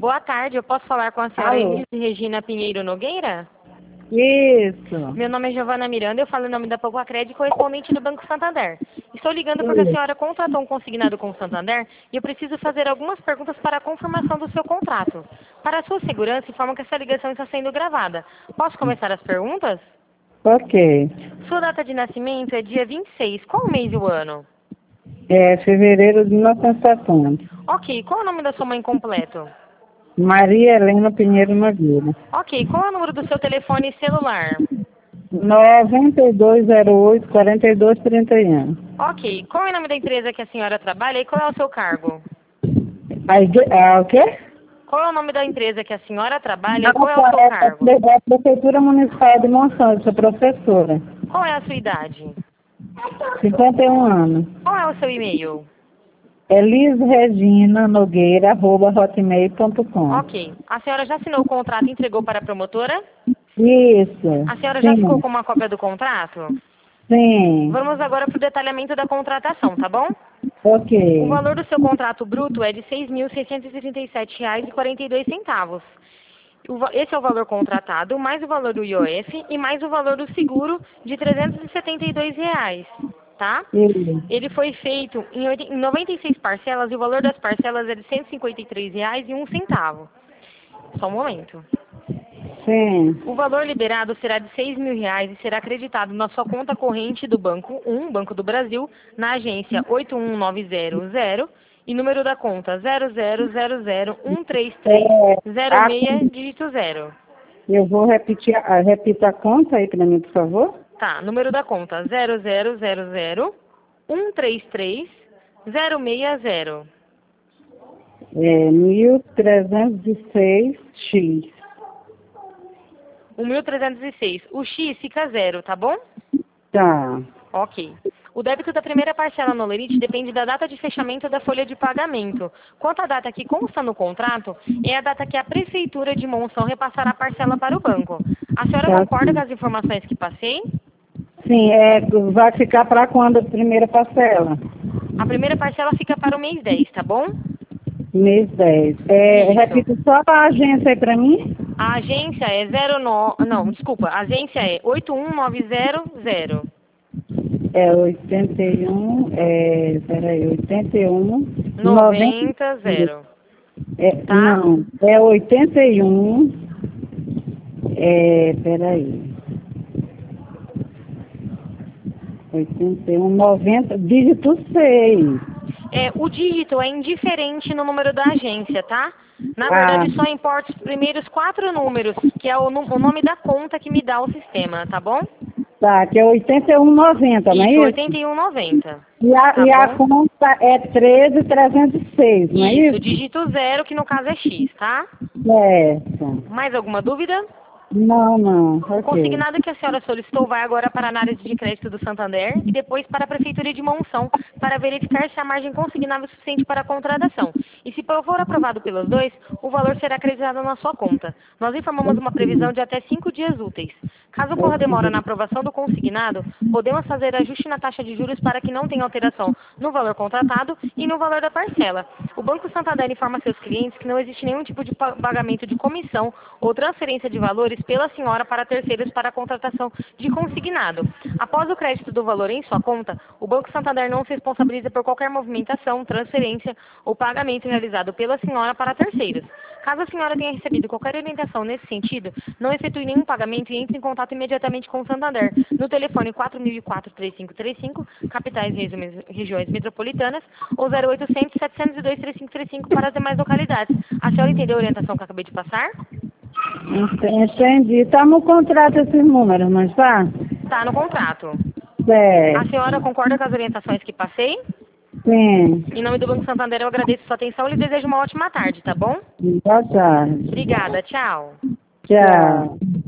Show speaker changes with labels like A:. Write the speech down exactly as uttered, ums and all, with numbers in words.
A: Boa tarde, eu posso falar com a senhora
B: Alô?
A: Elis Regina Pinheiro Nogueira?
B: Isso.
A: Meu nome é Giovana Miranda, eu falo em nome da Poucacred, correspondente do Banco Santander. Estou ligando porque a senhora contratou um consignado com o Santander e eu preciso fazer algumas perguntas para a confirmação do seu contrato. Para a sua segurança, informo que essa ligação está sendo gravada. Posso começar as perguntas?
B: Ok.
A: Sua data de nascimento é dia vinte e seis. Qual o mês e o ano?
B: É fevereiro de mil novecentos e setenta.
A: Ok, qual é o nome da sua mãe completo?
B: Maria Helena Pinheiro Nogueira.
A: Ok, qual é o número do seu telefone celular?
B: nove dois zero oito, quatro dois três um.
A: Ok, qual é o nome da empresa que a senhora trabalha e qual é o seu cargo?
B: A igre... Ah, o quê?
A: Qual é o nome da empresa que a senhora trabalha
B: Não,
A: e qual é o seu
B: é
A: cargo?
B: a Prefeitura Municipal de Monção, eu sou professora.
A: Qual é a sua idade?
B: cinquenta e um anos.
A: Qual é o seu e-mail?
B: Elis Regina Nogueira, arroba hotmail ponto com.
A: Ok, a senhora já assinou o contrato e entregou para a promotora?
B: Isso.
A: A senhora já ficou
B: Sim.
A: com uma cópia do contrato?
B: Sim.
A: Vamos agora para o detalhamento da contratação, tá bom? O
B: Ok.
A: valor do seu contrato bruto é de seis mil seiscentos e trinta e sete reais e quarenta e dois centavos. O va- Esse é o valor contratado, mais o valor do I O F e mais o valor do seguro de trezentos e setenta e dois reais, tá?
B: Isso.
A: Ele foi feito em oit- em noventa e seis parcelas e o valor das parcelas é de cento e cinquenta e três reais e um centavo. Só um momento.
B: Sim.
A: O valor liberado será de seis mil reais e será acreditado na sua conta corrente do Banco um, Banco do Brasil, na agência oito um nove zero zero e número da conta zero zero zero zero um três três
B: É,
A: zero
B: a,
A: seis dígito zero.
B: eu vou repetir, a, repita a conta aí para mim, por favor.
A: Tá, número da conta zero zero zero zero um três três zero seis zero.
B: É mil trezentos e seis x.
A: O mil trezentos e seis. O X fica zero, tá bom?
B: Tá.
A: Ok. O débito da primeira parcela no lerite depende da data de fechamento da folha de pagamento. Quanto à data que consta no contrato, é a data que a Prefeitura de Monção repassará a parcela para o banco. A senhora
B: Tá.
A: concorda com as informações que passei?
B: Sim, é, vai ficar para quando a primeira parcela?
A: A primeira parcela fica para o mês dez, tá bom?
B: Mês dez. É,
A: Isso.
B: repita só a agência aí para mim.
A: A agência é zero nove... Não, desculpa. A agência é oito um nove zero zero.
B: É oitenta e um, é, peraí, oitenta e um, noventa.
A: noventa zero.
B: É,
A: Tá?
B: não, é oitenta e um, é, peraí, oitenta e um, noventa, dígito seis.
A: É, o dígito é indiferente no número da agência, tá? Na
B: Ah,
A: verdade, só importa os primeiros quatro números, que é o, nu- o nome da conta que me dá o sistema, tá bom?
B: tá, que é oitenta e um, noventa, não
A: Isso,
B: é isso?
A: oitenta e um noventa,
B: E a,
A: tá
B: e a
A: bom?
B: conta é treze mil trezentos e seis, não é
A: Isso,
B: isso?
A: dígito zero, que no caso é X, tá?
B: Certo.
A: Mais alguma dúvida?
B: Não, não,
A: O
B: ok.
A: consignado que a senhora solicitou vai agora para a análise de crédito do Santander e depois para a Prefeitura de Monção para verificar se a margem consignável é suficiente para a contratação. E se for aprovado pelos dois, o valor será acreditado na sua conta. Nós informamos uma previsão de até cinco dias úteis. Caso ocorra demora na aprovação do consignado, podemos fazer ajuste na taxa de juros para que não tenha alteração no valor contratado e no valor da parcela. O Banco Santander informa seus clientes que não existe nenhum tipo de pa- pagamento de comissão ou transferência de valores pela senhora para terceiros para a contratação de consignado. Após o crédito do valor em sua conta, o Banco Santander não se responsabiliza por qualquer movimentação, transferência ou pagamento realizado pela senhora para terceiros. Caso a senhora tenha recebido qualquer orientação nesse sentido, não efetue nenhum pagamento e entre em contato imediatamente com o Santander no telefone quatro mil e quatro, três cinco três cinco, capitais e regi- regiões metropolitanas, ou zero oitocentos, setecentos e dois, três cinco três cinco para as demais localidades. A senhora entendeu a orientação que eu acabei de passar?
B: Entendi. Tá no contrato esses números, mas tá?
A: Está no contrato. A senhora
B: Certo.
A: concorda com as orientações que passei?
B: Sim.
A: Em nome do Banco Santander, eu agradeço sua atenção e lhe desejo uma ótima tarde, tá bom?
B: Boa tarde.
A: Obrigada, tchau.
B: Tchau.